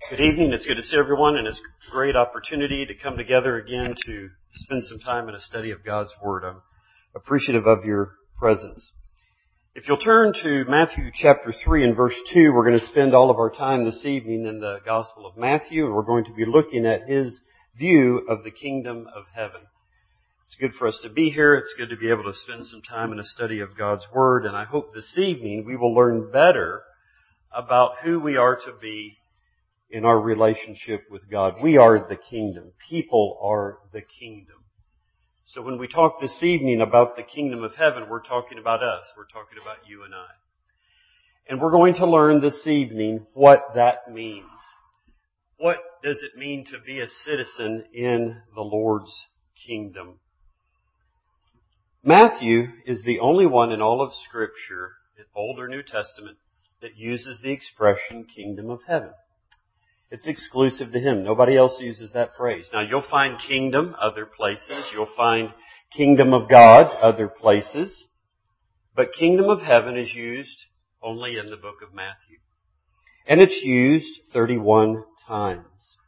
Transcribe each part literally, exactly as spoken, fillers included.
Good evening. It's good to see everyone, and it's a great opportunity to come together again to spend some time in a study of God's Word. I'm appreciative of your presence. If you'll turn to Matthew chapter three and verse two, we're going to spend all of our time this evening in the Gospel of Matthew, and we're going to be looking at his view of the kingdom of heaven. It's good for us to be here. It's good to be able to spend some time in a study of God's Word, and I hope this evening we will learn better about who we are to be in our relationship with God. We are the kingdom. People are the kingdom. So when we talk this evening about the kingdom of heaven, we're talking about us. We're talking about you and I. And we're going to learn this evening what that means. What does it mean to be a citizen in the Lord's kingdom? Matthew is the only one in all of Scripture, in Old or New Testament, that uses the expression kingdom of heaven. It's exclusive to him. Nobody else uses that phrase. Now, you'll find kingdom other places. You'll find kingdom of God other places. But kingdom of heaven is used only in the book of Matthew. And it's used thirty-one times.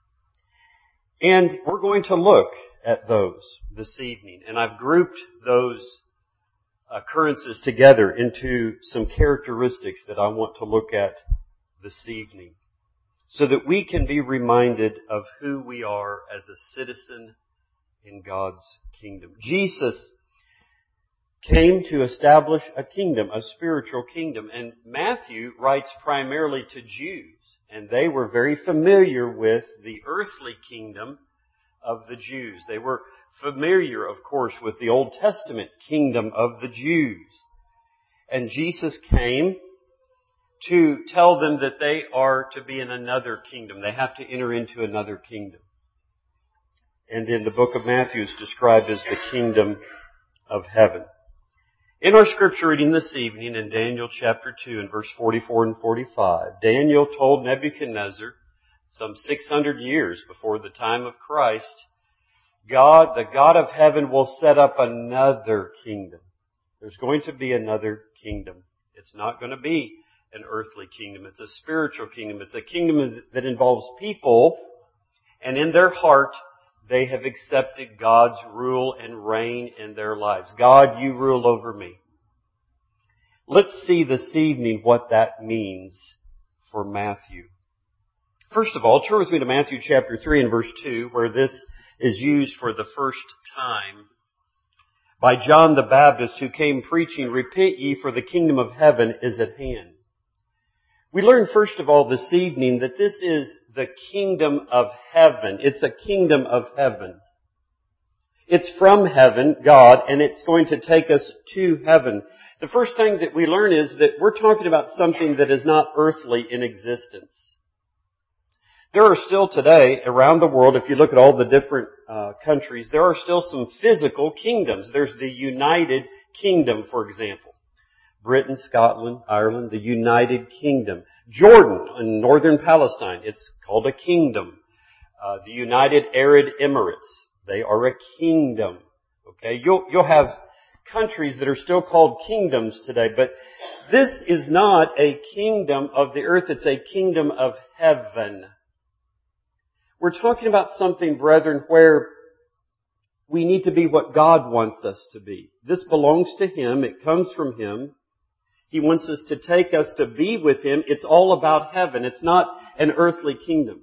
And we're going to look at those this evening. And I've grouped those occurrences together into some characteristics that I want to look at this evening, so that we can be reminded of who we are as a citizen in God's kingdom. Jesus came to establish a kingdom, a spiritual kingdom. And Matthew writes primarily to Jews. And they were very familiar with the earthly kingdom of the Jews. They were familiar, of course, with the Old Testament kingdom of the Jews. And Jesus came to tell them that they are to be in another kingdom. They have to enter into another kingdom. And in the book of Matthew is described as the kingdom of heaven. In our scripture reading this evening in Daniel chapter two and verse forty-four and forty-five, Daniel told Nebuchadnezzar, some six hundred years before the time of Christ, God, the God of heaven, will set up another kingdom. There's going to be another kingdom. It's not going to be an earthly kingdom. It's a spiritual kingdom. It's a kingdom that involves people, and in their heart, they have accepted God's rule and reign in their lives. God, you rule over me. Let's see this evening what that means for Matthew. First of all, turn with me to Matthew chapter three and verse two, where this is used for the first time by John the Baptist, who came preaching, "Repent ye, for the kingdom of heaven is at hand." We learn first of all this evening that this is the kingdom of heaven. It's a kingdom of heaven. It's from heaven, God, and it's going to take us to heaven. The first thing that we learn is that we're talking about something that is not earthly in existence. There are still today, around the world, if you look at all the different uh, countries, there are still some physical kingdoms. There's the United Kingdom, for example. Britain, Scotland, Ireland, the United Kingdom. Jordan in northern Palestine, it's called a kingdom. Uh, the United Arab Emirates, they are a kingdom. Okay, you'll you'll have countries that are still called kingdoms today, but this is not a kingdom of the earth, it's a kingdom of heaven. We're talking about something, brethren, where we need to be what God wants us to be. This belongs to Him, it comes from Him. He wants us to take us to be with Him. It's all about heaven. It's not an earthly kingdom.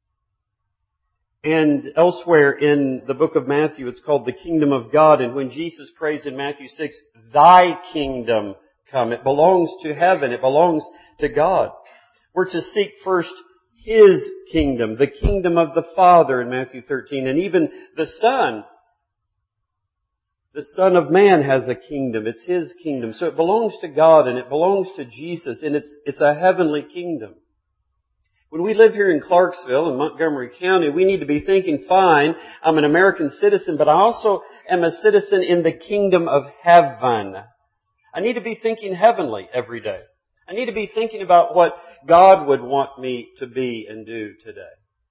And elsewhere in the book of Matthew, it's called the kingdom of God. And when Jesus prays in Matthew six, "Thy kingdom come," it belongs to heaven. It belongs to God. We're to seek first His kingdom, the kingdom of the Father in Matthew thirteen. And even the Son, the Son of Man, has a kingdom. It's His kingdom. So it belongs to God and it belongs to Jesus, and it's, it's a heavenly kingdom. When we live here in Clarksville in Montgomery County, we need to be thinking, fine, I'm an American citizen, but I also am a citizen in the kingdom of heaven. I need to be thinking heavenly every day. I need to be thinking about what God would want me to be and do today.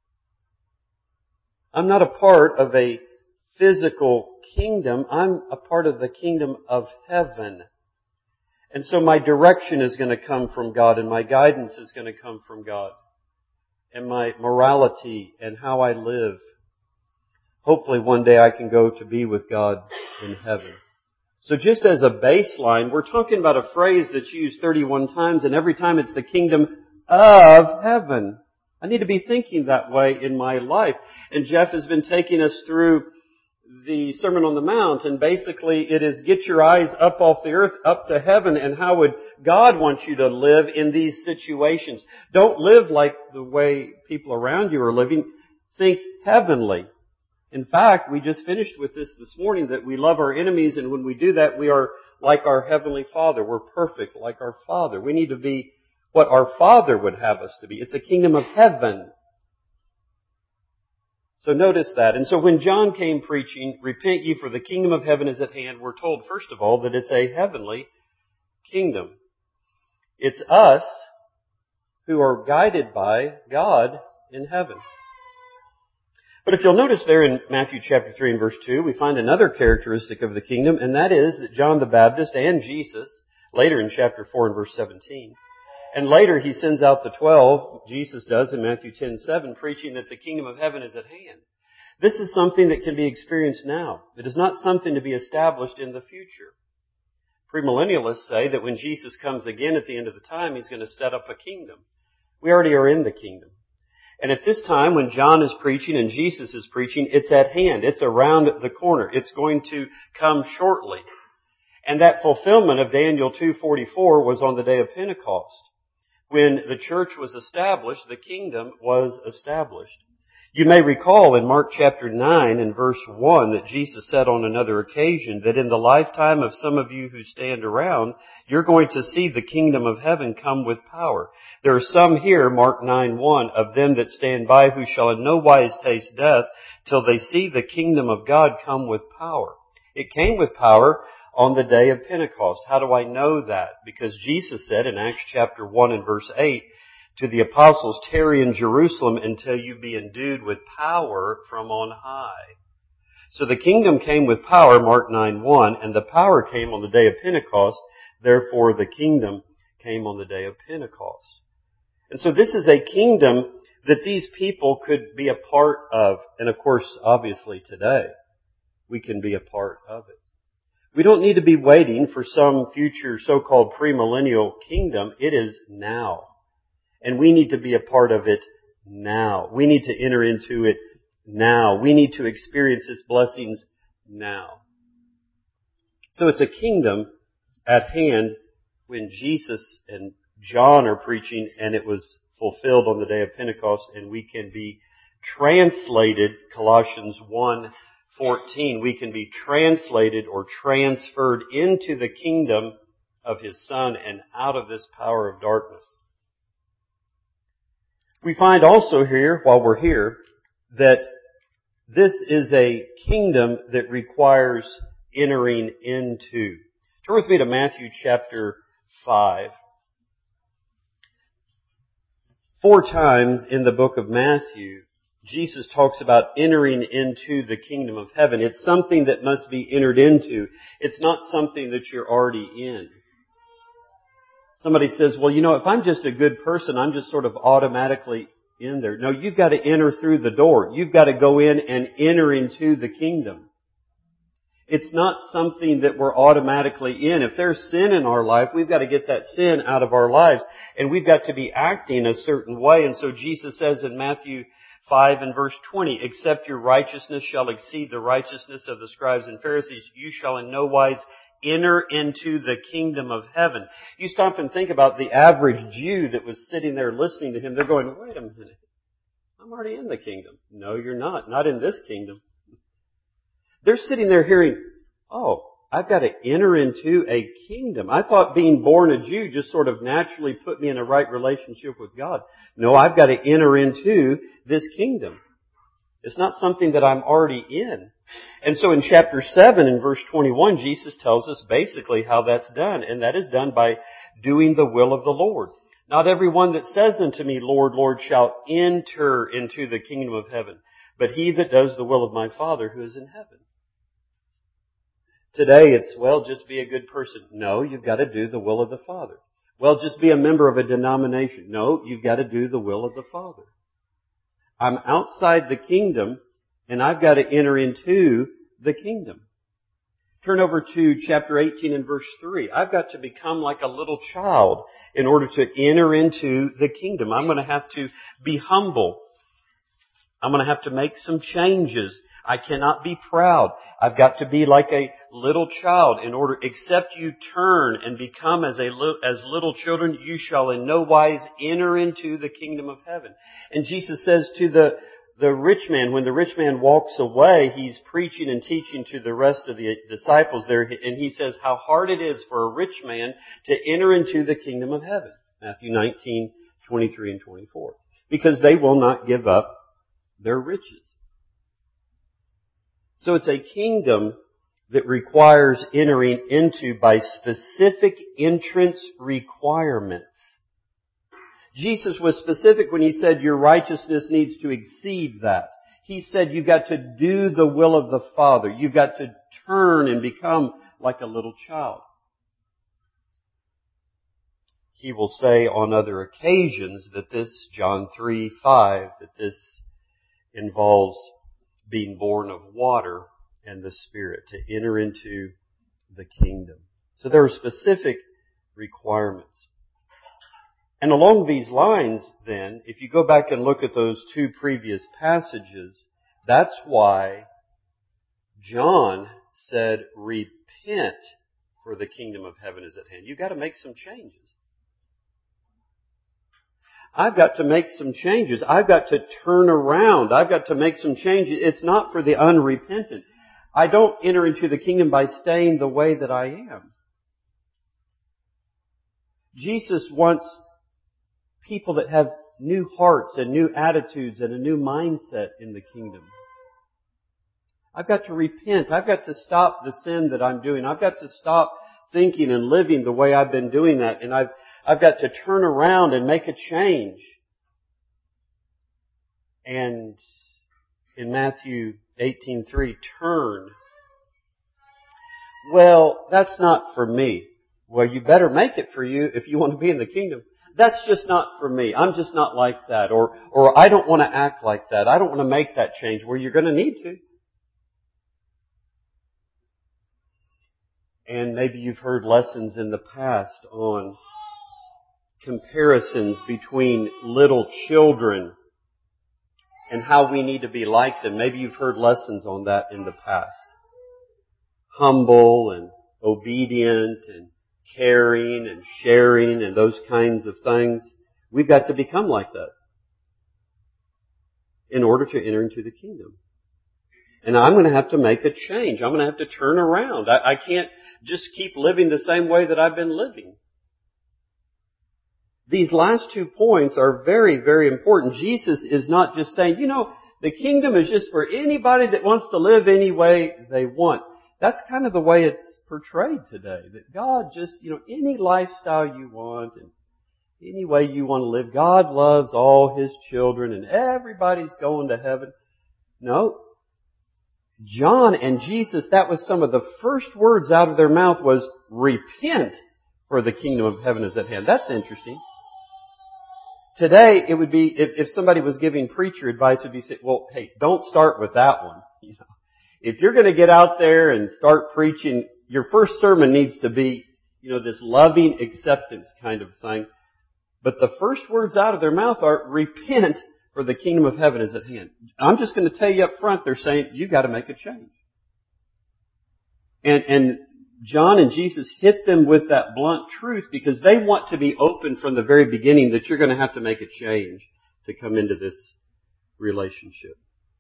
I'm not a part of a physical kingdom. I'm a part of the kingdom of heaven. And so my direction is going to come from God and my guidance is going to come from God. and my morality and how I live. Hopefully one day I can go to be with God in heaven. So just as a baseline, we're talking about a phrase that's used thirty-one times, and every time it's the kingdom of heaven. I need to be thinking that way in my life. And Jeff has been taking us through the Sermon on the Mount, and basically it is get your eyes up off the earth, up to heaven, and how would God want you to live in these situations? Don't live like the way people around you are living. Think heavenly. In fact, we just finished with this this morning, that we love our enemies, and when we do that, we are like our Heavenly Father. We're perfect like our Father. We need to be what our Father would have us to be. It's a kingdom of heaven. So notice that. And so when John came preaching, repent ye for the kingdom of heaven is at hand, we're told, first of all, that it's a heavenly kingdom. It's us who are guided by God in heaven. But if you'll notice there in Matthew chapter three and verse two, we find another characteristic of the kingdom, and that is that John the Baptist and Jesus, later in chapter four and verse seventeen, and later he sends out the twelve, Jesus does in Matthew ten seven, preaching that the kingdom of heaven is at hand. This is something that can be experienced now. It is not something to be established in the future. Premillennialists say that when Jesus comes again at the end of the time, He's going to set up a kingdom. We already are in the kingdom. And at this time, when John is preaching and Jesus is preaching, it's at hand. It's around the corner. It's going to come shortly. And that fulfillment of Daniel two forty-four was on the day of Pentecost. When the church was established, the kingdom was established. You may recall in Mark chapter nine and verse one that Jesus said on another occasion that in the lifetime of some of you who stand around, you're going to see the kingdom of heaven come with power. There are some here, Mark nine one, of them that stand by who shall in no wise taste death till they see the kingdom of God come with power. It came with power on the day of Pentecost. How do I know that? Because Jesus said in Acts chapter one and verse eight, to the apostles, tarry in Jerusalem until you be endued with power from on high. So the kingdom came with power, Mark nine one, and the power came on the day of Pentecost. Therefore, the kingdom came on the day of Pentecost. And so this is a kingdom that these people could be a part of. And of course, obviously today, we can be a part of it. We don't need to be waiting for some future so-called premillennial kingdom. It is now. And we need to be a part of it now. We need to enter into it now. We need to experience its blessings now. So it's a kingdom at hand when Jesus and John are preaching, and it was fulfilled on the day of Pentecost, and we can be translated, Colossians one fourteen, we can be translated or transferred into the kingdom of His Son and out of this power of darkness. We find also here, while we're here, that this is a kingdom that requires entering into. Turn with me to Matthew chapter five. Four times in the book of Matthew, Jesus talks about entering into the kingdom of heaven. It's something that must be entered into. It's not something that you're already in. Somebody says, well, you know, if I'm just a good person, I'm just sort of automatically in there. No, you've got to enter through the door. You've got to go in and enter into the kingdom. It's not something that we're automatically in. If there's sin in our life, we've got to get that sin out of our lives. And we've got to be acting a certain way. And so Jesus says in Matthew five and verse twenty, except your righteousness shall exceed the righteousness of the scribes and Pharisees, you shall in no wise enter into the kingdom of heaven. You stop and think about the average Jew that was sitting there listening to Him. They're going, wait a minute. I'm already in the kingdom. No, you're not. Not in this kingdom. They're sitting there hearing, oh, I've got to enter into a kingdom. I thought being born a Jew just sort of naturally put me in a right relationship with God. No, I've got to enter into this kingdom. It's not something that I'm already in. And so in chapter seven and verse twenty-one, Jesus tells us basically how that's done. And that is done by doing the will of the Lord. Not everyone that says unto me, Lord, Lord, shall enter into the kingdom of heaven, but he that does the will of my Father who is in heaven. Today it's, well, just be a good person. No, you've got to do the will of the Father. Well, just be a member of a denomination. No, you've got to do the will of the Father. I'm outside the kingdom, and I've got to enter into the kingdom. Turn over to chapter eighteen and verse three. I've got to become like a little child in order to enter into the kingdom. I'm going to have to be humble. I'm going to have to make some changes. I cannot be proud. I've got to be like a little child in order, except you turn and become as a as little children, you shall in no wise enter into the kingdom of heaven. And Jesus says to the The rich man, when the rich man walks away, he's preaching and teaching to the rest of the disciples there, and he says how hard it is for a rich man to enter into the kingdom of heaven. Matthew nineteen, twenty-three and twenty-four. Because they will not give up their riches. So it's a kingdom that requires entering into by specific entrance requirements. Jesus was specific when He said your righteousness needs to exceed that. He said you've got to do the will of the Father. You've got to turn and become like a little child. He will say on other occasions that this, John three five, that this involves being born of water and the Spirit to enter into the kingdom. So there are specific requirements. And along these lines, then, if you go back and look at those two previous passages, that's why John said, repent, for the kingdom of heaven is at hand. You've got to make some changes. I've got to make some changes. I've got to turn around. I've got to make some changes. It's not for the unrepentant. I don't enter into the kingdom by staying the way that I am. Jesus wants people that have new hearts and new attitudes and a new mindset in the kingdom. I've got to repent. I've got to stop the sin that I'm doing. I've got to stop thinking and living the way I've been doing that. And I've, I've got to turn around and make a change. And in Matthew eighteen three, turn. Well, that's not for me. Well, you better make it for you if you want to be in the kingdom. That's just not for me. I'm just not like that. Or, or I don't want to act like that. I don't want to make that change. Well, you're going to need to. And maybe you've heard lessons in the past on comparisons between little children and how we need to be like them. Maybe you've heard lessons on that in the past. Humble and obedient and caring and sharing and those kinds of things. We've got to become like that in order to enter into the kingdom. And I'm going to have to make a change. I'm going to have to turn around. I, I can't just keep living the same way that I've been living. These last two points are very, very important. Jesus is not just saying, you know, the kingdom is just for anybody that wants to live any way they want. That's kind of the way it's portrayed today. That God just, you know, any lifestyle you want and any way you want to live. God loves all His children and everybody's going to heaven. No. John and Jesus, that was some of the first words out of their mouth was, repent, for the kingdom of heaven is at hand. That's interesting. Today, it would be, if, if somebody was giving preacher advice, it would be, say, well, hey, don't start with that one. You know, if you're going to get out there and start preaching, your first sermon needs to be, you know, this loving acceptance kind of thing. But the first words out of their mouth are, repent, for the kingdom of heaven is at hand. I'm just going to tell you up front, they're saying, you've got to make a change. And, and John and Jesus hit them with that blunt truth because they want to be open from the very beginning that you're going to have to make a change to come into this relationship.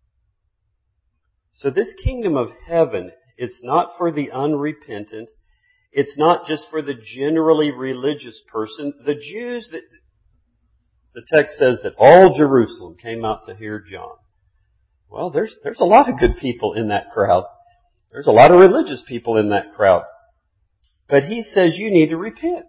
So this kingdom of heaven, it's not for the unrepentant. It's not just for the generally religious person. The Jews, that the text says that all Jerusalem came out to hear John. Well, there's, there's a lot of good people in that crowd. There's a lot of religious people in that crowd. But he says you need to repent.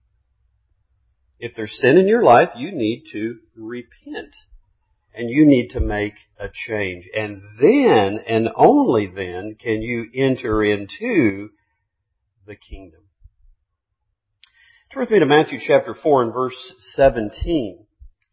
If there's sin in your life, you need to repent. And you need to make a change. And then, and only then, can you enter into the kingdom. Turn with me to Matthew chapter four and verse seventeen.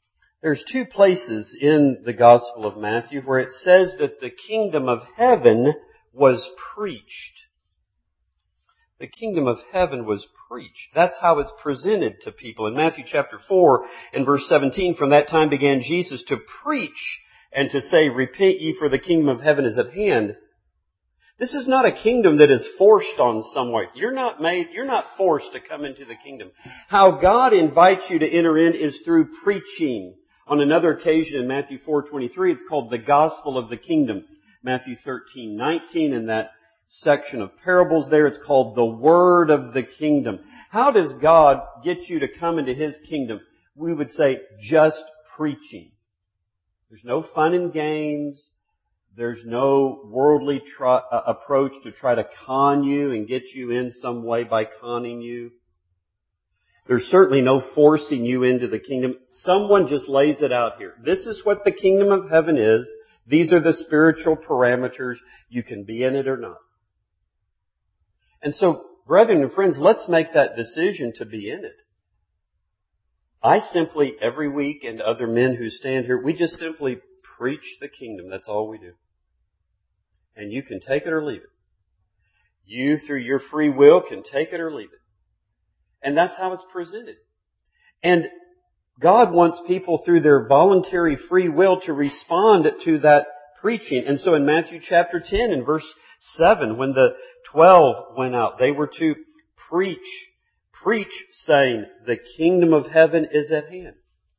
There's two places in the Gospel of Matthew where it says that the kingdom of heaven was preached. The kingdom of heaven was preached. That's how it's presented to people. In Matthew chapter four and verse seventeen, from that time began Jesus to preach and to say, repent ye, for the kingdom of heaven is at hand. This is not a kingdom that is forced on someone. You're not made, you're not forced to come into the kingdom. How God invites you to enter in is through preaching. On another occasion in Matthew four twenty-three, it's called the gospel of the kingdom. Matthew thirteen nineteen, in that section of parables there, it's called the word of the kingdom. How does God get you to come into His kingdom? We would say just preaching. There's no fun and games. There's no worldly try, uh, approach to try to con you and get you in some way by conning you. There's certainly no forcing you into the kingdom. Someone just lays it out here. This is what the kingdom of heaven is. These are the spiritual parameters. You can be in it or not. And so, brethren and friends, let's make that decision to be in it. I simply, every week, and other men who stand here, we just simply preach the kingdom. That's all we do. And you can take it or leave it. You, through your free will, can take it or leave it. And that's how it's presented. And God wants people, through their voluntary free will, to respond to that preaching. And so in Matthew chapter ten and verse seven, when the twelve went out, they were to preach, preach saying, the kingdom of heaven is at hand.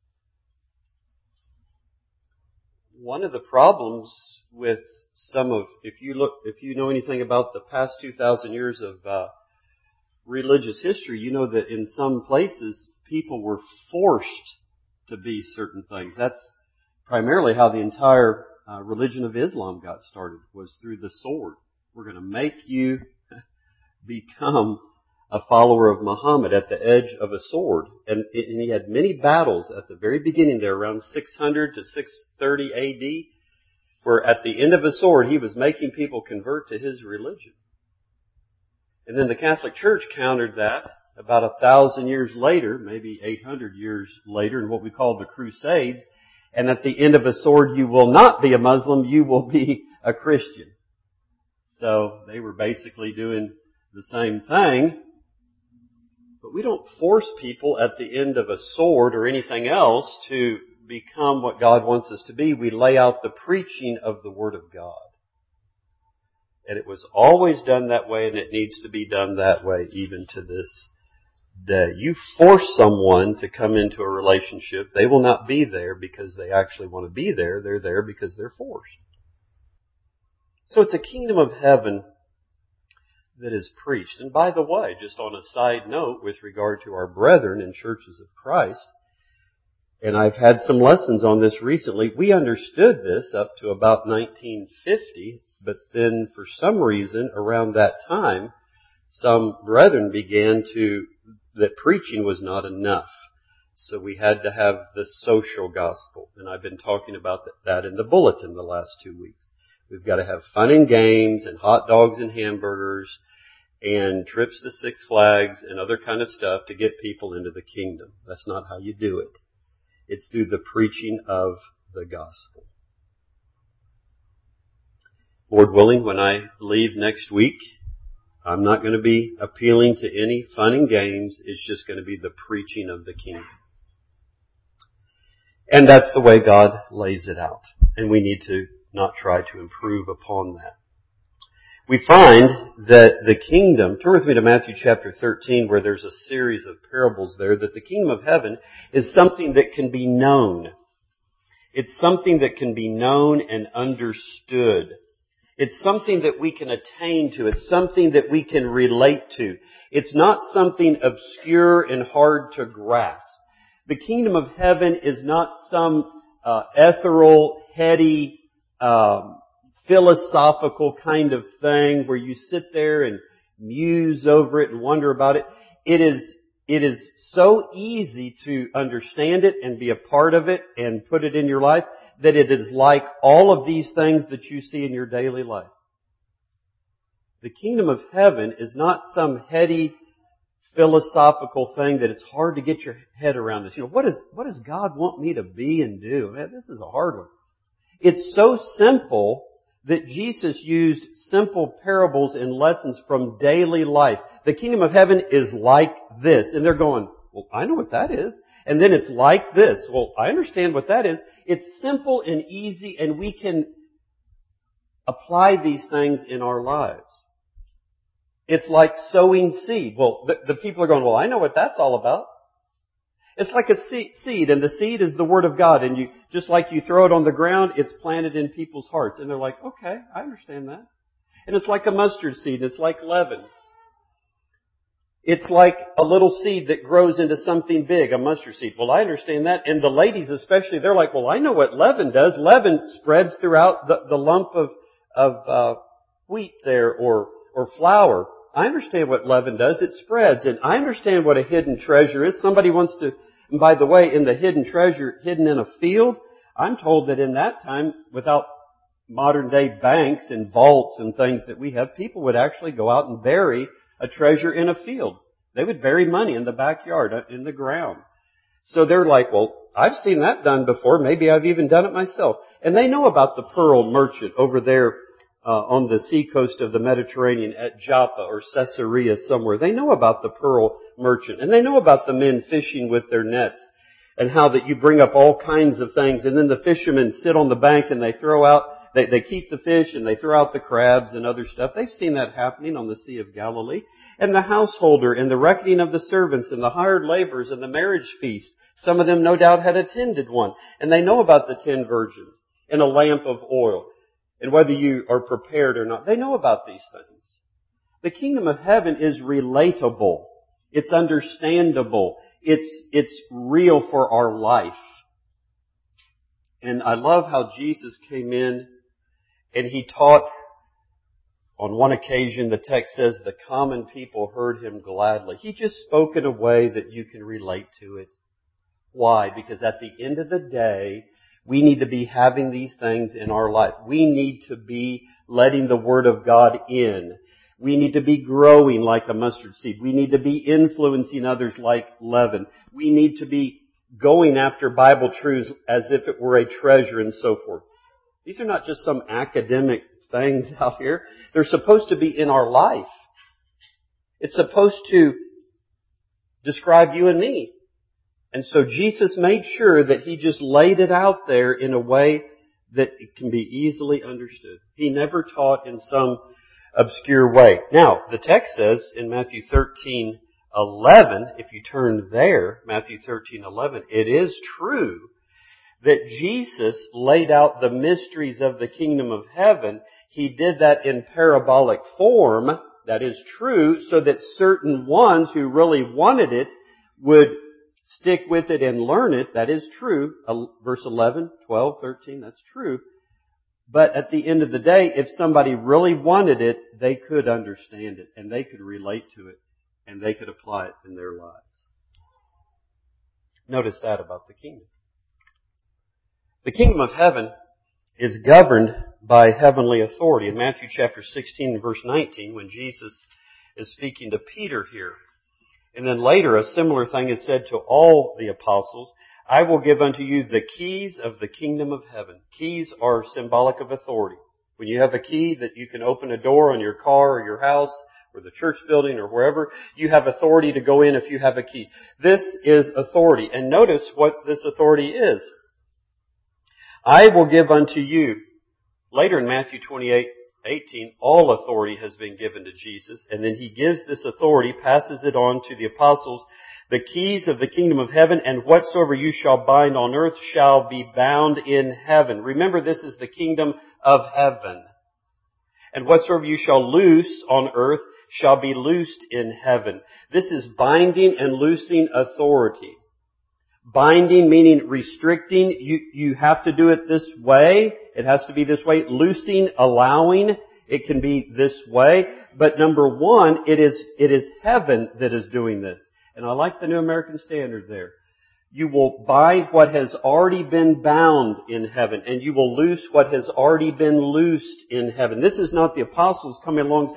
One of the problems with some of, if you look, if you know anything about the past two thousand years of uh, religious history, you know that in some places people were forced to be certain things. That's primarily how the entire uh, religion of Islam got started, was through the sword. We're going to make you become a follower of Muhammad at the edge of a sword. And, and he had many battles at the very beginning there, around six hundred to six thirty A D, where at the end of a sword he was making people convert to his religion. And then the Catholic Church countered that about a thousand years later, maybe eight hundred years later, in what we call the Crusades. And at the end of a sword, you will not be a Muslim, you will be a Christian. So they were basically doing the same thing. But we don't force people at the end of a sword or anything else to become what God wants us to be. We lay out the preaching of the Word of God. And it was always done that way, and it needs to be done that way even to this day. You force someone to come into a relationship, they will not be there because they actually want to be there. They're there because they're forced. So it's a kingdom of heaven that is preached. And by the way, just on a side note with regard to our brethren in churches of Christ, and I've had some lessons on this recently, we understood this up to about nineteen fifty, but then for some reason around that time, some brethren began to, that preaching was not enough. So we had to have the social gospel. And I've been talking about that in the bulletin the last two weeks. We've got to have fun and games and hot dogs and hamburgers and trips to Six Flags and other kind of stuff to get people into the kingdom. That's not how you do it. It's through the preaching of the gospel. Lord willing, when I leave next week, I'm not going to be appealing to any fun and games. It's just going to be the preaching of the kingdom. And that's the way God lays it out. And we need to not try to improve upon that. We find that the kingdom, turn with me to Matthew chapter thirteen, where there's a series of parables there, that the kingdom of heaven is something that can be known. It's something that can be known and understood. It's something that we can attain to. It's something that we can relate to. It's not something obscure and hard to grasp. The kingdom of heaven is not some uh, ethereal, heady, um, philosophical kind of thing where you sit there and muse over it and wonder about it. It is, it is so easy to understand it and be a part of it and put it in your life that it is like all of these things that you see in your daily life. The kingdom of heaven is not some heady philosophical thing that it's hard to get your head around this. You know, what is, what does God want me to be and do? Man, this is a hard one. It's so simple that Jesus used simple parables and lessons from daily life. The kingdom of heaven is like this. And they're going, well, I know what that is. And then it's like this. Well, I understand what that is. It's simple and easy, and we can apply these things in our lives. It's like sowing seed. Well, the, the people are going, well, I know what that's all about. It's like a seed, and the seed is the Word of God, and you, just like you throw it on the ground, it's planted in people's hearts. And they're like, okay, I understand that. And it's like a mustard seed. It's like leaven. It's like a little seed that grows into something big, a mustard seed. Well, I understand that. And the ladies especially, they're like, well, I know what leaven does. Leaven spreads throughout the, the lump of, of uh, wheat there or, or flour. I understand what leaven does. It spreads. And I understand what a hidden treasure is. Somebody wants to, and by the way, in the hidden treasure, hidden in a field, I'm told that in that time, without modern day banks and vaults and things that we have, people would actually go out and bury a treasure in a field. They would bury money in the backyard, in the ground. So they're like, well, I've seen that done before. Maybe I've even done it myself. And they know about the pearl merchant over there uh, on the seacoast of the Mediterranean at Joppa or Caesarea somewhere. They know about the pearl merchant. And they know about the men fishing with their nets and how that you bring up all kinds of things. And then the fishermen sit on the bank and they throw out They, they keep the fish and they throw out the crabs and other stuff. They've seen that happening on the Sea of Galilee. And the householder and the reckoning of the servants and the hired laborers and the marriage feast. Some of them no doubt had attended one. And they know about the ten virgins and a lamp of oil. And whether you are prepared or not, they know about these things. The kingdom of heaven is relatable. It's understandable. It's, it's real for our life. And I love how Jesus came in and He taught. On one occasion, the text says the common people heard Him gladly. He just spoke in a way that you can relate to it. Why? Because at the end of the day, we need to be having these things in our life. We need to be letting the Word of God in. We need to be growing like a mustard seed. We need to be influencing others like leaven. We need to be going after Bible truths as if it were a treasure and so forth. These are not just some academic things out here. They're supposed to be in our life. It's supposed to describe you and me. And so Jesus made sure that He just laid it out there in a way that it can be easily understood. He never taught in some obscure way. Now, the text says in Matthew thirteen eleven, if you turn there, Matthew thirteen eleven, it is true that Jesus laid out the mysteries of the kingdom of heaven. He did that in parabolic form. That is true, so that certain ones who really wanted it would stick with it and learn it. That is true. Verse eleven, twelve, thirteen, that's true. But at the end of the day, if somebody really wanted it, they could understand it and they could relate to it and they could apply it in their lives. Notice that about the kingdom. The kingdom of heaven is governed by heavenly authority. In Matthew chapter sixteen, verse nineteen, when Jesus is speaking to Peter here. And then later, a similar thing is said to all the apostles. I will give unto you the keys of the kingdom of heaven. Keys are symbolic of authority. When you have a key that you can open a door on your car or your house or the church building or wherever, you have authority to go in if you have a key. This is authority. And notice what this authority is. I will give unto you. Later in Matthew twenty-eight eighteen, all authority has been given to Jesus. And then He gives this authority, passes it on to the apostles, the keys of the kingdom of heaven, and whatsoever you shall bind on earth shall be bound in heaven. Remember, this is the kingdom of heaven. And whatsoever you shall loose on earth shall be loosed in heaven. This is binding and loosing authority. Binding meaning restricting. You, you have to do it this way. It has to be this way. Loosing, allowing. It can be this way. But number one, it is, it is heaven that is doing this. And I like the New American Standard there. You will bind what has already been bound in heaven, and you will loose what has already been loosed in heaven. This is not the apostles coming along saying,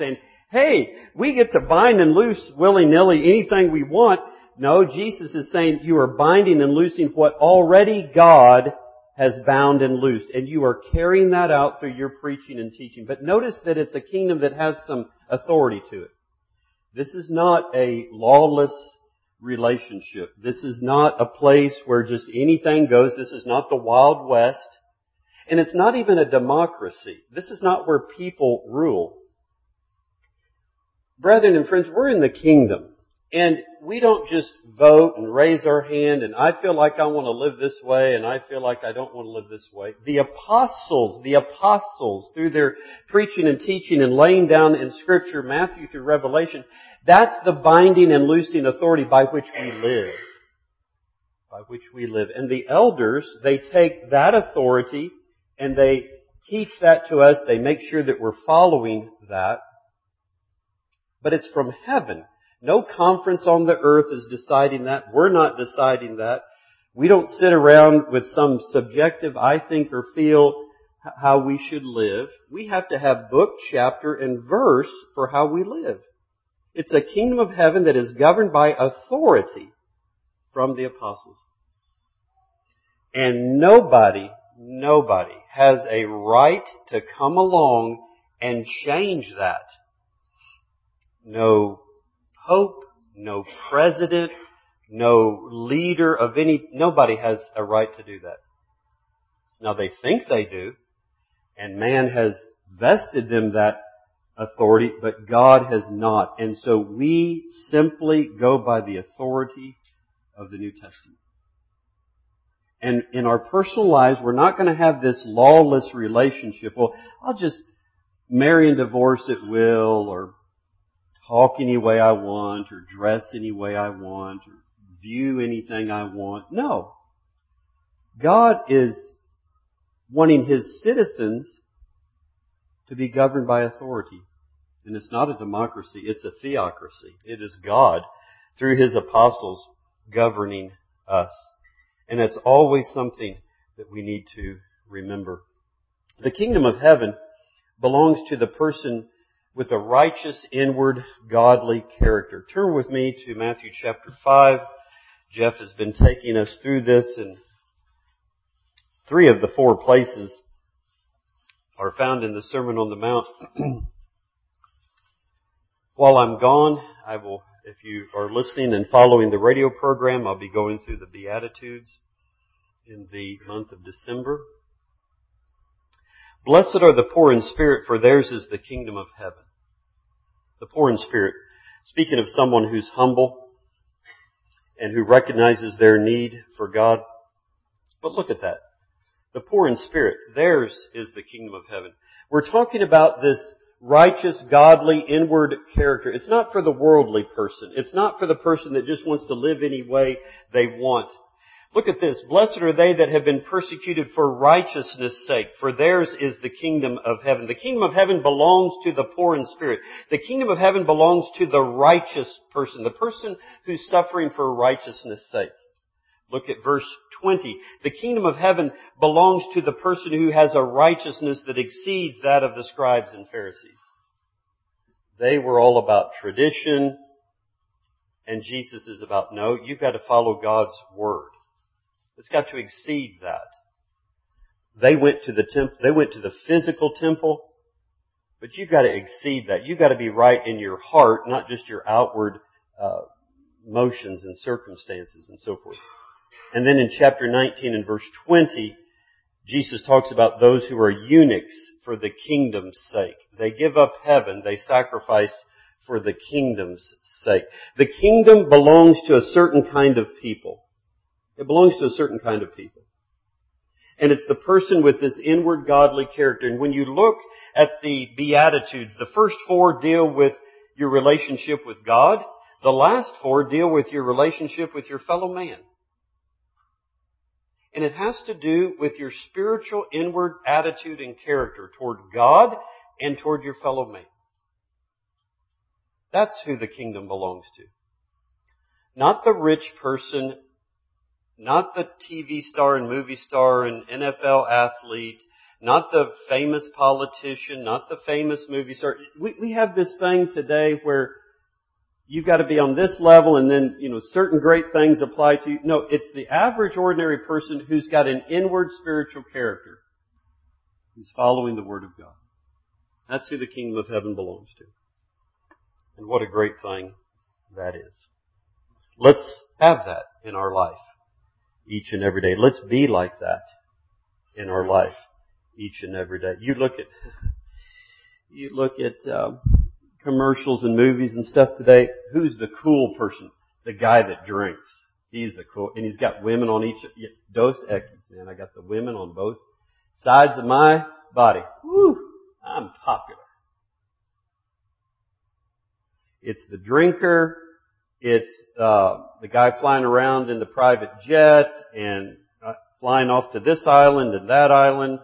hey, we get to bind and loose willy-nilly anything we want. No, Jesus is saying you are binding and loosing what already God has bound and loosed. And you are carrying that out through your preaching and teaching. But notice that it's a kingdom that has some authority to it. This is not a lawless relationship. This is not a place where just anything goes. This is not the Wild West. And it's not even a democracy. This is not where people rule. Brethren and friends, we're in the kingdom. And we don't just vote and raise our hand and I feel like I want to live this way and I feel like I don't want to live this way. The apostles, the apostles, through their preaching and teaching and laying down in Scripture, Matthew through Revelation, that's the binding and loosing authority by which we live. By which we live. And the elders, they take that authority and they teach that to us. They make sure that we're following that. But it's from heaven. No conference on the earth is deciding that. We're not deciding that. We don't sit around with some subjective I think or feel how we should live. We have to have book, chapter, and verse for how we live. It's a kingdom of heaven that is governed by authority from the apostles. And nobody, nobody has a right to come along and change that. No Pope, no president, no leader of any, nobody has a right to do that. Now they think they do, and man has vested them that authority, but God has not. And so we simply go by the authority of the New Testament. And in our personal lives, we're not going to have this lawless relationship. Well, I'll just marry and divorce at will, or talk any way I want, or dress any way I want, or view anything I want. No. God is wanting His citizens to be governed by authority. And it's not a democracy, it's a theocracy. It is God, through His apostles, governing us. And it's always something that we need to remember. The kingdom of heaven belongs to the person with a righteous, inward, godly character. Turn with me to Matthew chapter five. Jeff has been taking us through this, and three of the four places are found in the Sermon on the Mount. While I'm gone, I will, if you are listening and following the radio program, I'll be going through the Beatitudes in the month of December. Blessed are the poor in spirit, for theirs is the kingdom of heaven. The poor in spirit. Speaking of someone who's humble and who recognizes their need for God. But look at that. The poor in spirit. Theirs is the kingdom of heaven. We're talking about this righteous, godly, inward character. It's not for the worldly person. It's not for the person that just wants to live any way they want. Look at this. Blessed are they that have been persecuted for righteousness' sake, for theirs is the kingdom of heaven. The kingdom of heaven belongs to the poor in spirit. The kingdom of heaven belongs to the righteous person, the person who's suffering for righteousness' sake. Look at verse twenty. The kingdom of heaven belongs to the person who has a righteousness that exceeds that of the scribes and Pharisees. They were all about tradition, and Jesus is about, no, you've got to follow God's word. It's got to exceed that. They went to the temple, they went to the physical temple, but you've got to exceed that. You've got to be right in your heart, not just your outward uh, motions and circumstances and so forth. And then in chapter nineteen and verse twenty, Jesus talks about those who are eunuchs for the kingdom's sake. They give up heaven, they sacrifice for the kingdom's sake. The kingdom belongs to a certain kind of people. It belongs to a certain kind of people. And it's the person with this inward godly character. And when you look at the Beatitudes, the first four deal with your relationship with God. The last four deal with your relationship with your fellow man. And it has to do with your spiritual inward attitude and character toward God and toward your fellow man. That's who the kingdom belongs to. Not the rich person, not the T V star and movie star and N F L athlete, not the famous politician, not the famous movie star. We, we have this thing today where you've got to be on this level and then, you know, certain great things apply to you. No, it's the average ordinary person who's got an inward spiritual character who's following the Word of God. That's who the kingdom of heaven belongs to. And what a great thing that is. Let's have that in our life each and every day. Let's be like that in our life each and every day. You look at, you look at um, commercials and movies and stuff today. Who's the cool person? The guy that drinks. He's the cool, and he's got women on each. Dos Equis, man. I got the women on both sides of my body. Woo! I'm popular. It's the drinker. It's uh the guy flying around in the private jet and uh, flying off to this island and that island.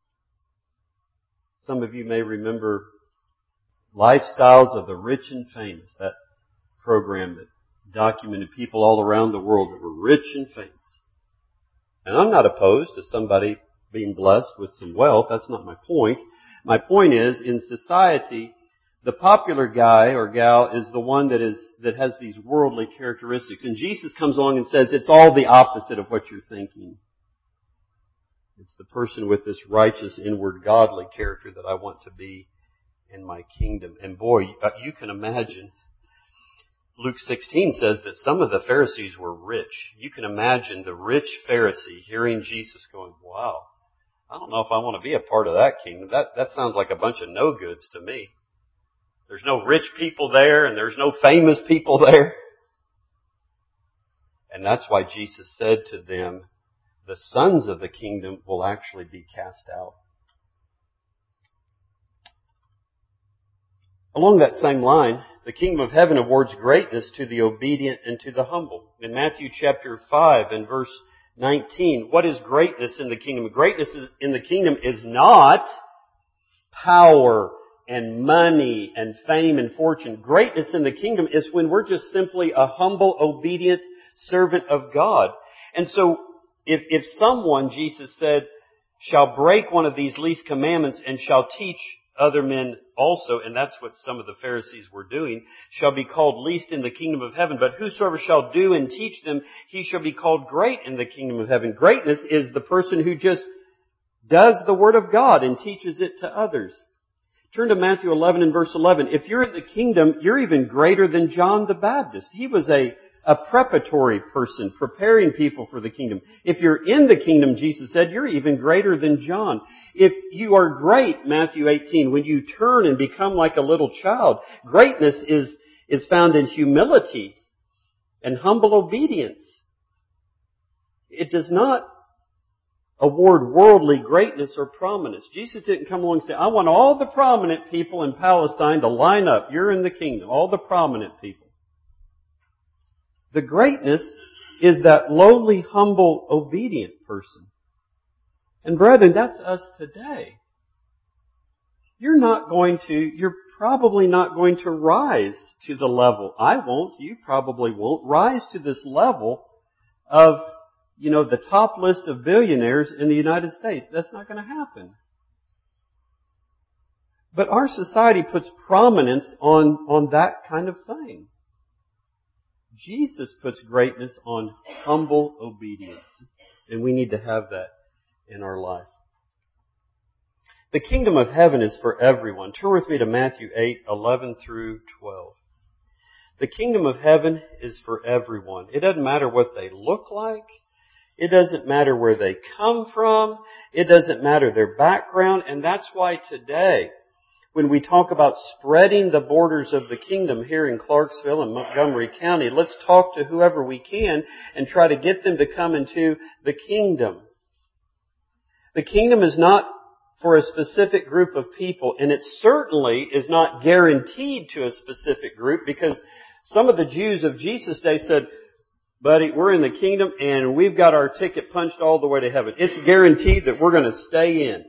Some of you may remember Lifestyles of the Rich and Famous, that program that documented people all around the world that were rich and famous. And I'm not opposed to somebody being blessed with some wealth. That's not my point. My point is, in society, the popular guy or gal is the one that is, that has these worldly characteristics. And Jesus comes along and says, it's all the opposite of what you're thinking. It's the person with this righteous, inward, godly character that I want to be in my kingdom. And boy, you can imagine, Luke sixteen says that some of the Pharisees were rich. You can imagine the rich Pharisee hearing Jesus going, wow, I don't know if I want to be a part of that kingdom. That, that sounds like a bunch of no-goods to me. There's no rich people there, and there's no famous people there. And that's why Jesus said to them, the sons of the kingdom will actually be cast out. Along that same line, the kingdom of heaven awards greatness to the obedient and to the humble. In Matthew chapter five and verse nineteen, what is greatness in the kingdom? Greatness in the kingdom is not power and money and fame and fortune. Greatness in the kingdom is when we're just simply a humble, obedient servant of God. And so, if, if someone, Jesus said, shall break one of these least commandments and shall teach other men also, and that's what some of the Pharisees were doing, shall be called least in the kingdom of heaven. But whosoever shall do and teach them, he shall be called great in the kingdom of heaven. Greatness is the person who just does the Word of God and teaches it to others. Turn to Matthew eleven and verse eleven. If you're in the kingdom, you're even greater than John the Baptist. He was a, a preparatory person, preparing people for the kingdom. If you're in the kingdom, Jesus said, you're even greater than John. If you are great, Matthew eighteen, when you turn and become like a little child, greatness is, is found in humility and humble obedience. It does not award worldly greatness or prominence. Jesus didn't come along and say, I want all the prominent people in Palestine to line up. You're in the kingdom. All the prominent people. The greatness is that lowly, humble, obedient person. And brethren, that's us today. You're not going to, you're probably not going to rise to the level. I won't. You probably won't rise to this level of, you know, the top list of billionaires in the United States. That's not going to happen. But our society puts prominence on, on that kind of thing. Jesus puts greatness on humble obedience. And we need to have that in our life. The kingdom of heaven is for everyone. Turn with me to Matthew eight, eleven through twelve. The kingdom of heaven is for everyone. It doesn't matter what they look like. It doesn't matter where they come from. It doesn't matter their background. And that's why today, when we talk about spreading the borders of the kingdom here in Clarksville and Montgomery County, let's talk to whoever we can and try to get them to come into the kingdom. The kingdom is not for a specific group of people, and it certainly is not guaranteed to a specific group, because some of the Jews of Jesus' day said, buddy, we're in the kingdom and we've got our ticket punched all the way to heaven. It's guaranteed that we're going to stay in.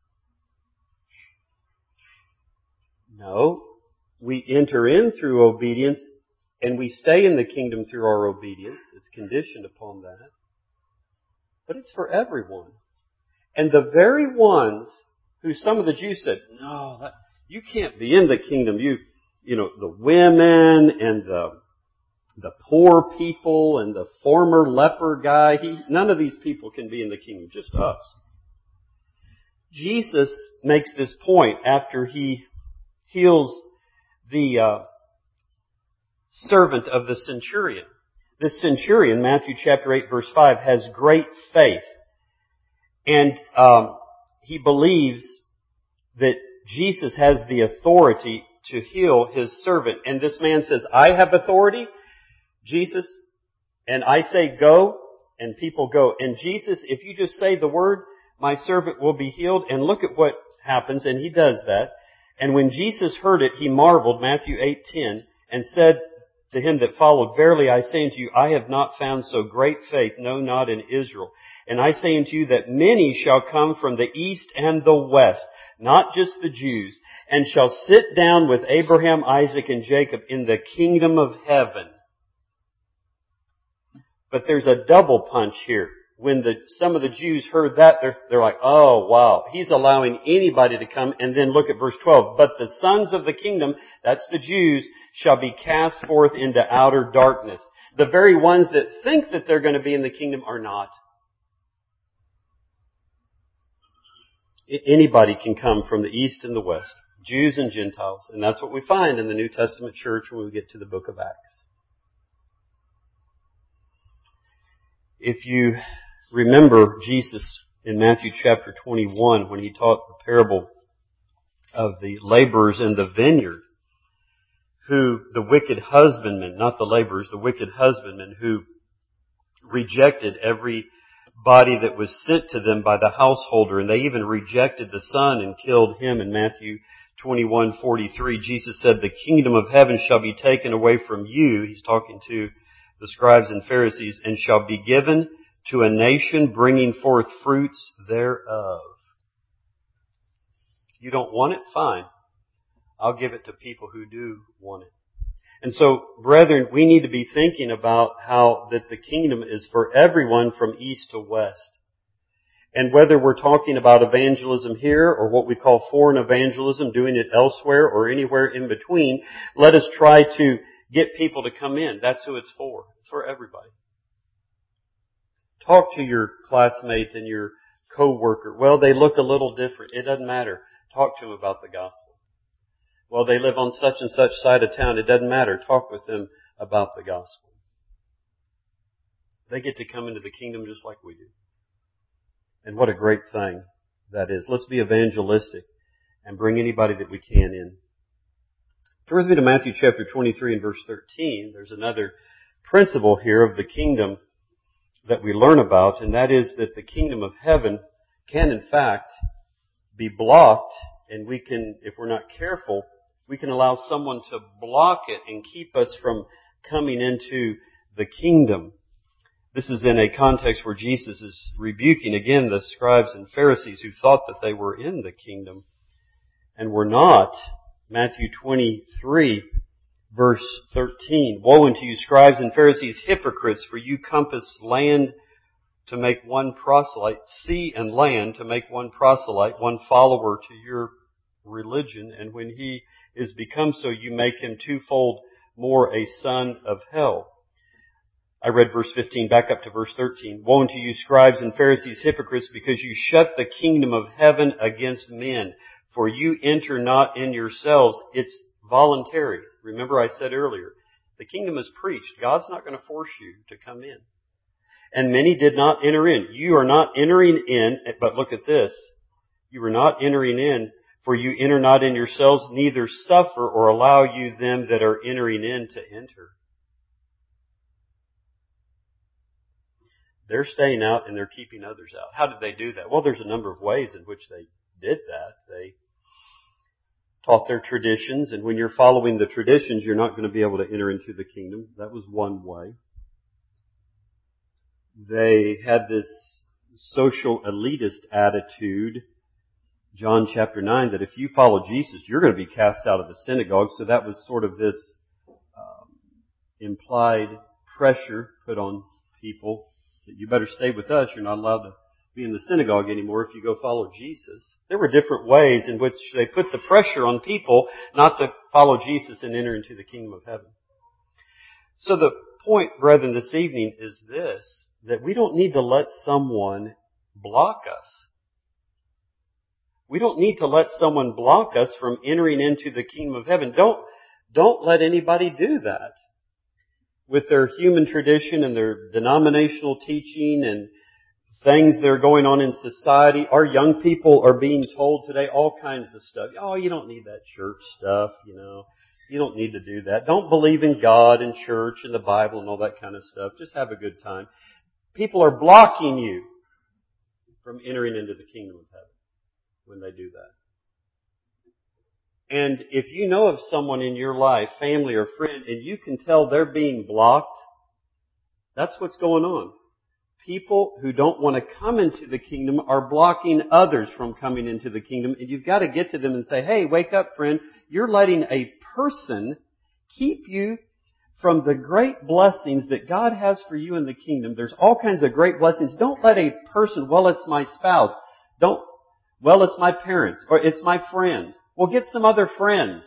No, we enter in through obedience and we stay in the kingdom through our obedience. It's conditioned upon that. But it's for everyone. And the very ones who some of the Jews said, no, that, you can't be in the kingdom. You, you know, the women and the, the poor people and the former leper guy, he, none of these people can be in the kingdom, just us. Jesus makes this point after he heals the uh, servant of the centurion. This centurion, Matthew chapter eight, verse five, has great faith. And um, he believes that Jesus has the authority to heal his servant. And this man says, I have authority, Jesus, and I say go, and people go. And Jesus, if you just say the word, my servant will be healed. And look at what happens, and he does that. And when Jesus heard it, he marveled, Matthew eight ten, and said to him that followed, verily I say unto you, I have not found so great faith, no, not in Israel. And I say unto you that many shall come from the east and the west, not just the Jews, and shall sit down with Abraham, Isaac, and Jacob in the kingdom of heaven. But there's a double punch here. When the, some of the Jews heard that, they're, they're like, oh wow, he's allowing anybody to come. And then look at verse twelve. But the sons of the kingdom, that's the Jews, shall be cast forth into outer darkness. The very ones that think that they're going to be in the kingdom are not. Anybody can come from the east and the west, Jews and Gentiles. And that's what we find in the New Testament church when we get to the book of Acts. If you remember Jesus in Matthew chapter twenty-one when he taught the parable of the laborers in the vineyard, who the wicked husbandman, not the laborers, the wicked husbandman who rejected every body that was sent to them by the householder, and they even rejected the son and killed him in Matthew twenty-one forty-three. Jesus said, the kingdom of heaven shall be taken away from you. He's talking to the scribes and Pharisees, and shall be given to a nation bringing forth fruits thereof. You don't want it? Fine. I'll give it to people who do want it. And so, brethren, we need to be thinking about how that the kingdom is for everyone from east to west. And whether we're talking about evangelism here or what we call foreign evangelism, doing it elsewhere or anywhere in between, let us try to get people to come in. That's who it's for. It's for everybody. Talk to your classmate and your co-worker. Well, they look a little different. It doesn't matter. Talk to them about the gospel. Well, they live on such and such side of town. It doesn't matter. Talk with them about the gospel. They get to come into the kingdom just like we do. And what a great thing that is. Let's be evangelistic and bring anybody that we can in. Turn with me to Matthew chapter twenty-three and verse thirteen. There's another principle here of the kingdom that we learn about, and that is that the kingdom of heaven can in fact be blocked, and we can, if we're not careful, we can allow someone to block it and keep us from coming into the kingdom. This is in a context where Jesus is rebuking again the scribes and Pharisees who thought that they were in the kingdom and were not. Matthew twenty-three, verse thirteen. Woe unto you, scribes and Pharisees, hypocrites, for you compass land to make one proselyte, sea and land to make one proselyte, one follower to your religion, and when he is become so, you make him twofold more a son of hell. I read verse fifteen, back up to verse thirteen. Woe unto you, scribes and Pharisees, hypocrites, because you shut the kingdom of heaven against men. For you enter not in yourselves. It's voluntary. Remember I said earlier, the kingdom is preached. God's not going to force you to come in. And many did not enter in. You are not entering in, but look at this. You are not entering in, for you enter not in yourselves, neither suffer or allow you them that are entering in to enter. They're staying out and they're keeping others out. How did they do that? Well, there's a number of ways in which they did that. They taught their traditions, and when you're following the traditions, you're not going to be able to enter into the kingdom. That was one way. They had this social elitist attitude, John chapter nine, that if you follow Jesus, you're going to be cast out of the synagogue. So that was sort of this um, implied pressure put on people that you better stay with us. You're not allowed to be in the synagogue anymore if you go follow Jesus. There were different ways in which they put the pressure on people not to follow Jesus and enter into the kingdom of heaven. So the point, brethren, this evening is this, that we don't need to let someone block us. We don't need to let someone block us from entering into the kingdom of heaven. Don't, don't let anybody do that with their human tradition and their denominational teaching and things that are going on in society. Our young people are being told today all kinds of stuff. Oh, you don't need that church stuff, you know. You don't need to do that. Don't believe in God and church and the Bible and all that kind of stuff. Just have a good time. People are blocking you from entering into the kingdom of heaven when they do that. And if you know of someone in your life, family or friend, and you can tell they're being blocked, that's what's going on. People who don't want to come into the kingdom are blocking others from coming into the kingdom. And you've got to get to them and say, hey, wake up, friend. You're letting a person keep you from the great blessings that God has for you in the kingdom. There's all kinds of great blessings. Don't let a person, well, it's my spouse. Don't, well, it's my parents or it's my friends. Well, get some other friends.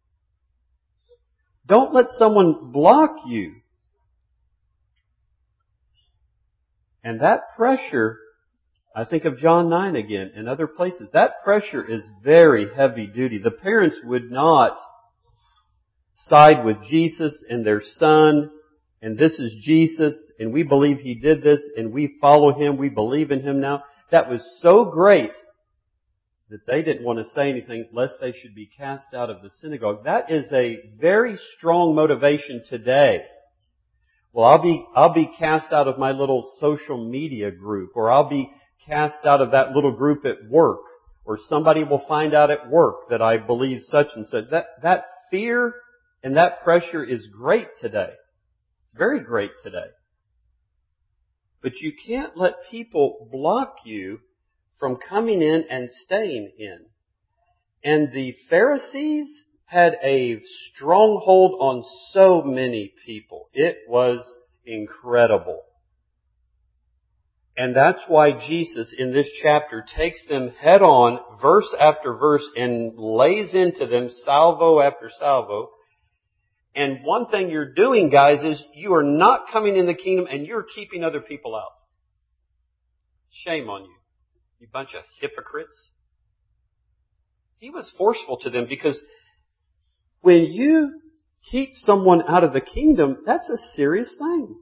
Don't let someone block you. And that pressure, I think of John nine again and other places, that pressure is very heavy duty. The parents would not side with Jesus and their son, and this is Jesus, and we believe He did this, and we follow Him, we believe in Him now. That was so great that they didn't want to say anything lest they should be cast out of the synagogue. That is a very strong motivation today. Well, I'll be, I'll be cast out of my little social media group, or I'll be cast out of that little group at work, or somebody will find out at work that I believe such and such. That, that fear and that pressure is great today. It's very great today. But you can't let people block you from coming in and staying in. And the Pharisees had a stronghold on so many people. It was incredible. And that's why Jesus in this chapter takes them head on, verse after verse, and lays into them salvo after salvo. And one thing you're doing, guys, is you are not coming in the kingdom and you're keeping other people out. Shame on you, you bunch of hypocrites. He was forceful to them because when you keep someone out of the kingdom, that's a serious thing.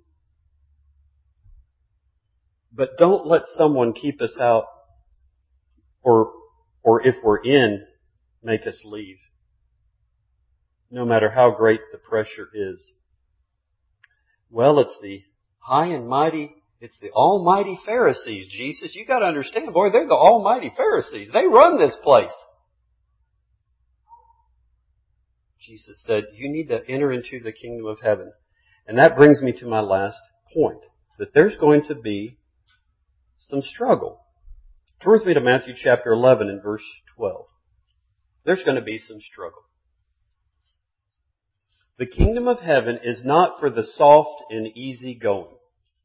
But don't let someone keep us out, or, or if we're in, make us leave. No matter how great the pressure is. Well, it's the high and mighty, it's the almighty Pharisees, Jesus. You got to understand, boy, they're the almighty Pharisees. They run this place. Jesus said, you need to enter into the kingdom of heaven. And that brings me to my last point, that there's going to be some struggle. Turn with me to Matthew chapter eleven and verse twelve. There's going to be some struggle. The kingdom of heaven is not for the soft and easy going.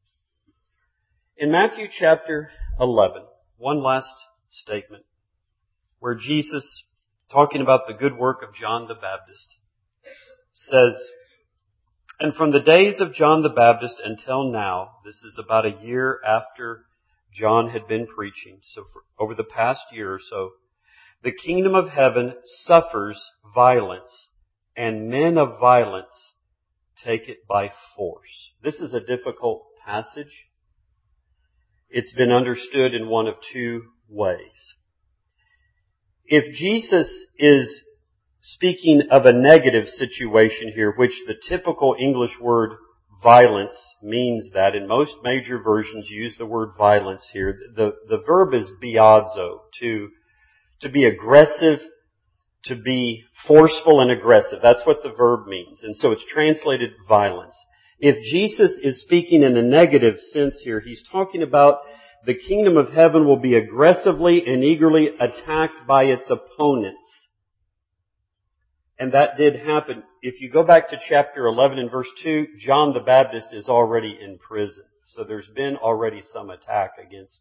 In Matthew chapter eleven, one last statement, where Jesus, talking about the good work of John the Baptist, says, and from the days of John the Baptist until now, this is about a year after John had been preaching, so for over the past year or so, the kingdom of heaven suffers violence, and men of violence take it by force. This is a difficult passage. It's been understood in one of two ways. If Jesus is speaking of a negative situation here, which the typical English word violence means that, in most major versions use the word violence here. The, the verb is biazo, to, to be aggressive, to be forceful and aggressive. That's what the verb means. And so it's translated violence. If Jesus is speaking in a negative sense here, He's talking about the kingdom of heaven will be aggressively and eagerly attacked by its opponents. And that did happen. If you go back to chapter eleven and verse two, John the Baptist is already in prison. So there's been already some attack against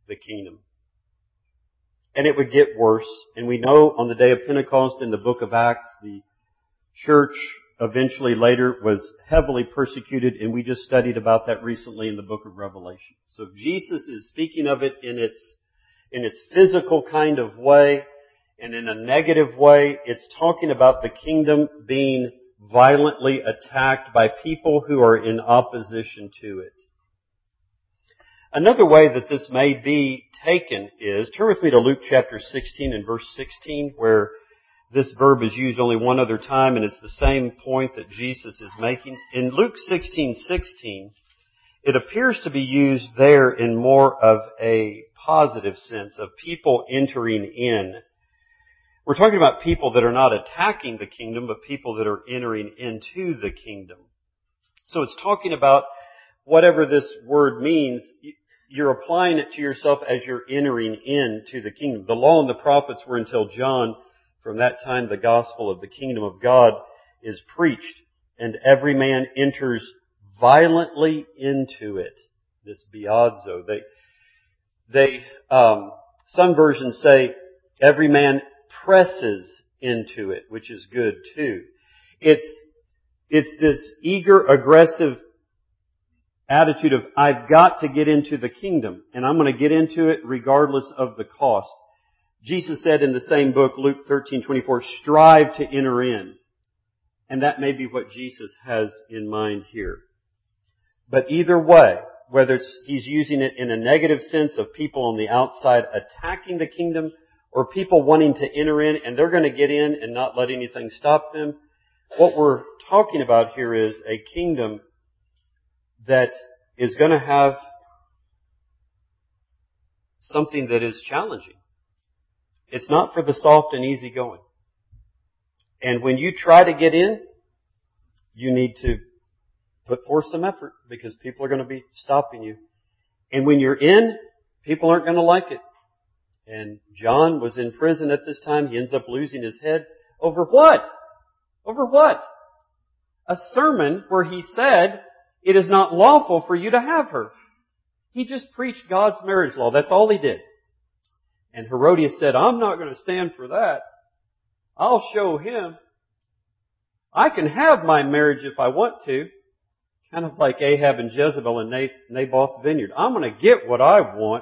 the kingdom. And it would get worse. And we know on the day of Pentecost in the book of Acts, the church eventually later was heavily persecuted, and we just studied about that recently in the book of Revelation. So if Jesus is speaking of it in its, in its physical kind of way, and in a negative way, it's talking about the kingdom being violently attacked by people who are in opposition to it. Another way that this may be taken is, turn with me to Luke chapter sixteen and verse sixteen, where this verb is used only one other time, and it's the same point that Jesus is making. In Luke sixteen sixteen, it appears to be used there in more of a positive sense of people entering in. We're talking about people that are not attacking the kingdom, but people that are entering into the kingdom. So it's talking about whatever this word means. You're applying it to yourself as you're entering into the kingdom. The law and the prophets were until John. From that time, the gospel of the kingdom of God is preached, and every man enters violently into it. This biazo. They, they, um, some versions say every man presses into it, which is good too. It's, it's this eager, aggressive attitude of, I've got to get into the kingdom, and I'm going to get into it regardless of the cost. Jesus said in the same book, Luke thirteen twenty-four, strive to enter in. And that may be what Jesus has in mind here. But either way, whether it's, he's using it in a negative sense of people on the outside attacking the kingdom, or people wanting to enter in and they're going to get in and not let anything stop them, what we're talking about here is a kingdom that is going to have something that is challenging. It's not for the soft and easy going. And when you try to get in, you need to put forth some effort because people are going to be stopping you. And when you're in, people aren't going to like it. And John was in prison at this time. He ends up losing his head. Over what? Over what? A sermon where he said, it is not lawful for you to have her. He just preached God's marriage law. That's all he did. And Herodias said, I'm not going to stand for that. I'll show him. I can have my marriage if I want to. Kind of like Ahab and Jezebel in Naboth's vineyard. I'm going to get what I want.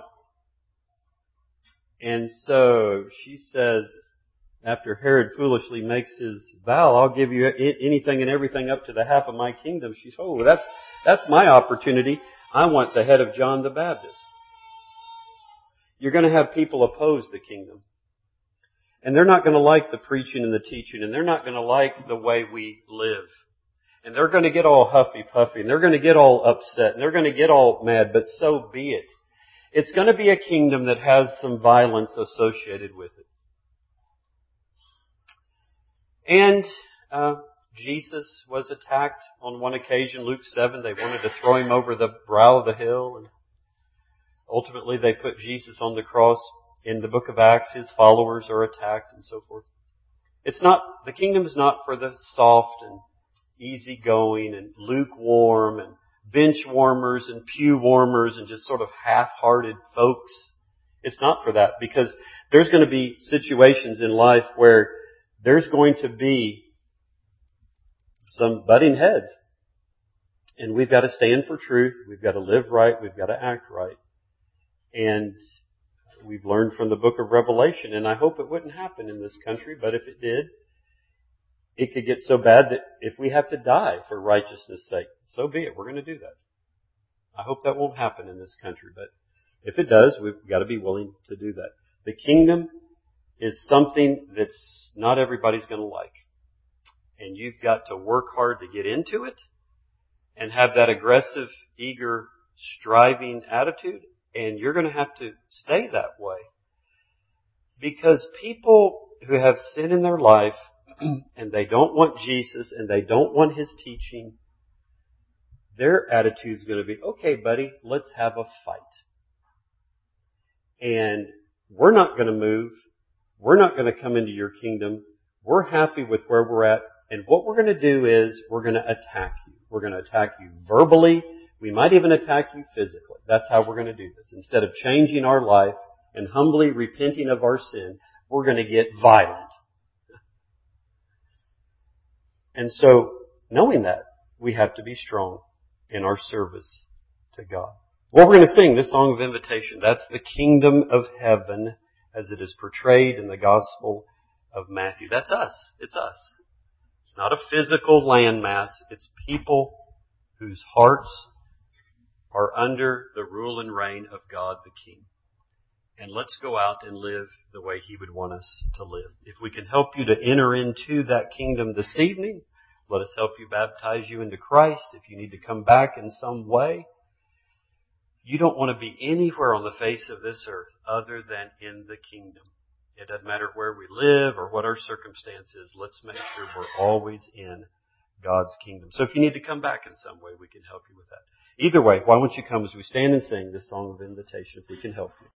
And so she says, after Herod foolishly makes his vow, I'll give you anything and everything up to the half of my kingdom. She's, oh, that's, that's my opportunity. I want the head of John the Baptist. You're going to have people oppose the kingdom. And they're not going to like the preaching and the teaching, and they're not going to like the way we live. And they're going to get all huffy-puffy, and they're going to get all upset, and they're going to get all mad, but so be it. It's going to be a kingdom that has some violence associated with it. And uh, Jesus was attacked on one occasion, Luke seven. They wanted to throw him over the brow of the hill, and ultimately they put Jesus on the cross. In the book of Acts, his followers are attacked and so forth. It's not, the kingdom is not for the soft and easygoing and lukewarm and bench warmers and pew warmers and just sort of half-hearted folks. It's not for that, because there's going to be situations in life where there's going to be some butting heads. And we've got to stand for truth. We've got to live right. We've got to act right. And we've learned from the book of Revelation, and I hope it wouldn't happen in this country, but if it did, it could get so bad that if we have to die for righteousness' sake, so be it. We're going to do that. I hope that won't happen in this country, but if it does, we've got to be willing to do that. The kingdom is something that's not everybody's going to like. And you've got to work hard to get into it and have that aggressive, eager, striving attitude. And you're going to have to stay that way. Because people who have sin in their life and they don't want Jesus and they don't want His teaching, their attitude is going to be, okay, buddy, let's have a fight. And we're not going to move. We're not going to come into your kingdom. We're happy with where we're at. And what we're going to do is we're going to attack you. We're going to attack you verbally. We might even attack you physically. That's how we're going to do this. Instead of changing our life and humbly repenting of our sin, we're going to get violent. And so, knowing that, we have to be strong in our service to God. What we're going to sing, this song of invitation, that's the kingdom of heaven as it is portrayed in the Gospel of Matthew. That's us. It's us. It's not a physical landmass. It's people whose hearts are under the rule and reign of God the King. And let's go out and live the way He would want us to live. If we can help you to enter into that kingdom this evening, let us help you baptize you into Christ. If you need to come back in some way, you don't want to be anywhere on the face of this earth other than in the kingdom. It doesn't matter where we live or what our circumstances. Let's make sure we're always in God's kingdom. So if you need to come back in some way, we can help you with that. Either way, why don't you come as we stand and sing this song of invitation if we can help you.